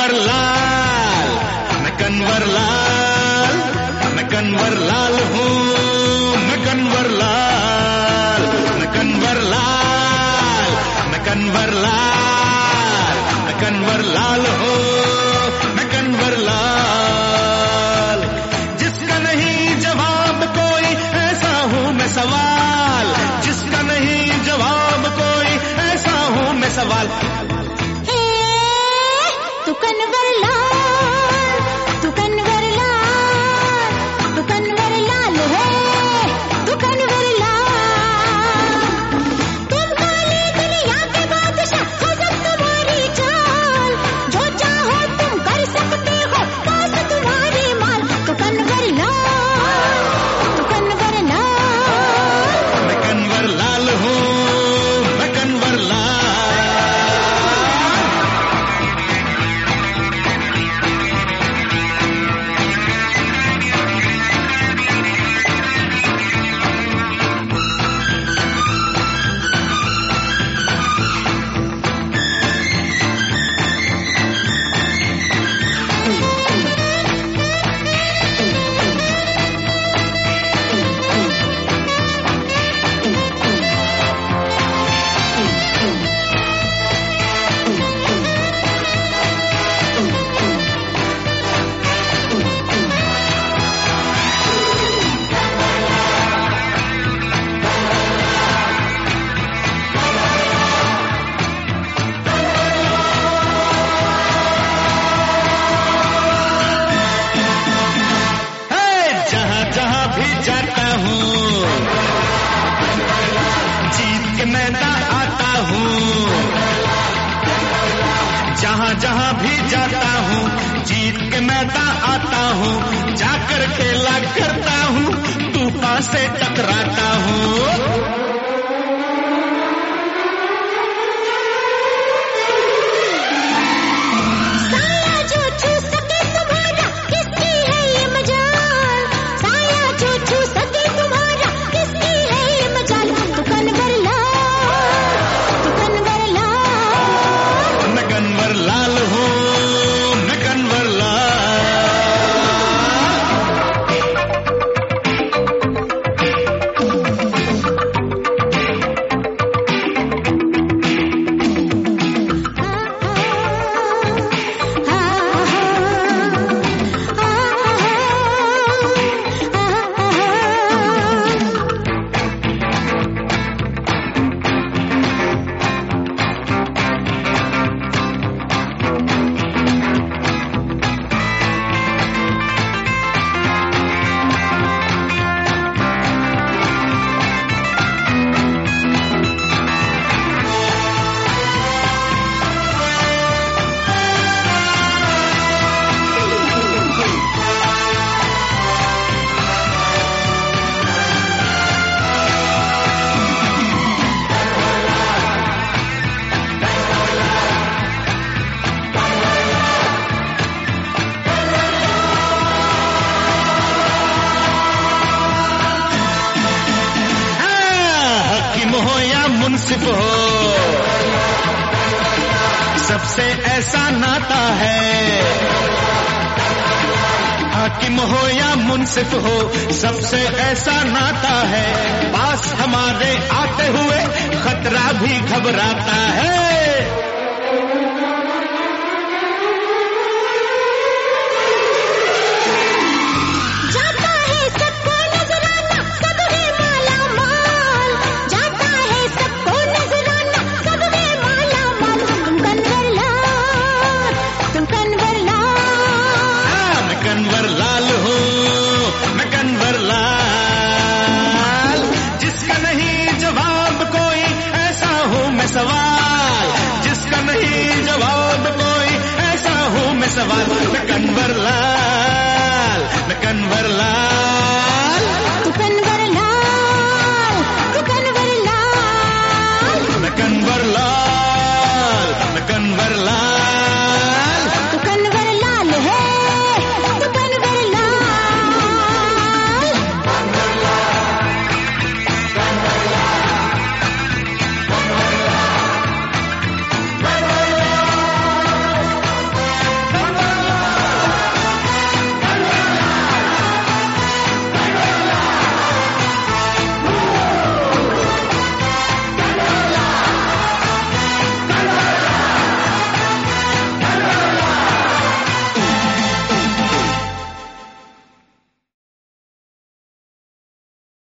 कन्वर लाल, मैं कन्वर लाल, मैं कन्वर लाल हूँ, मैं कन्वर लाल, मैं कन्वर लाल, मैं कन्वर लाल, मैं कन्वर लाल हूँ, मैं कन्वर लाल। जिसका नहीं जवाब कोई ऐसा हूँ मैं सवाल, जिसका नहीं जवाब कोई ऐसा हूँ मैं सवाल। तू कन्वर लाल, तू कन्वर लाल, तू कन्वर लाल है, तू कन्वर लाल। तुम काली दुनिया के बादशाह, गजब तुम्हारी चाल, जो चाहो तुम कर सकते हो, पास तुम्हारी माल। तू कन्वर लाल, तू कन्वर लाल, मैं कन्वर लाल हूँ, मैं कन्वर लाल। जहाँ भी जाता हूँ जीत के मैदान आता हूँ, जहाँ जहाँ भी जाता हूँ जीत के मैदान आता हूँ, जाकर खेला करता हूँ, तूफान से टकराता हूँ। हो या मुंसिफ हो, सबसे ऐसा नाता है। हाकिम हो या मुंसिफ हो, सबसे ऐसा नाता है। पास हमारे आते हुए खतरा भी घबराता है। कन्वर लाल हूँ मैं, कन्वर लाल, जिसका नहीं जवाब कोई ऐसा हूँ मैं सवाल, जिसका नहीं जवाब कोई ऐसा हूँ मैं सवाल। मैं कन्वर लाल, मैं कन्वर लाल, तू कन्वर लाल, तू कन्वर लाल, मैं कन्वर लाल।